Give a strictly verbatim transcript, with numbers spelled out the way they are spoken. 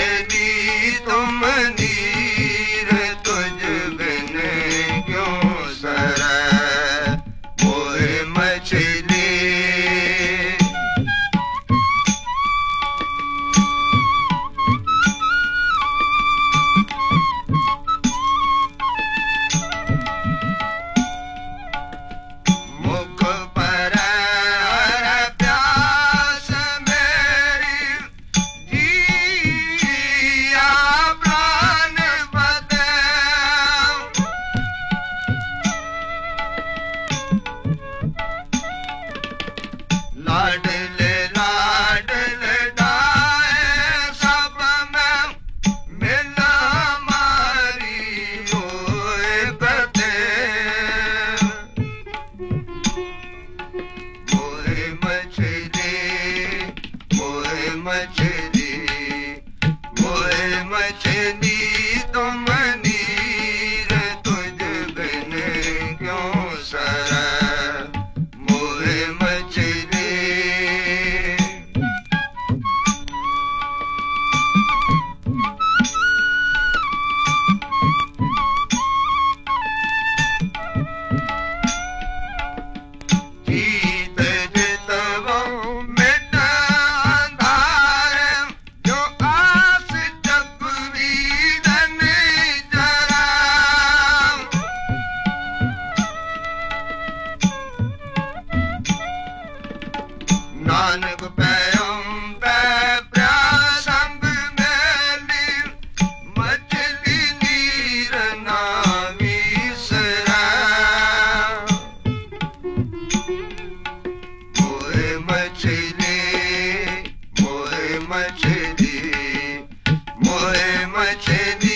मछली तुम नीर तुझ बिन क्यों सरे मोए मछली। मुख पर प्यास मेरी जिया प्राण बदे लाडले लाडले डाए सब में मिला मारी होए बदे मोए मछली मोए मछली मोए मछली तुम नीर तुझ बिन क्यों सरे मोए मछली। जीत जितवो मिट अंधार जो आस जगवीरन जरा नानक पैम पै प्यासंग मेली मछली नीर ना विसरै मोए मछली मोए मछली मोए मछली।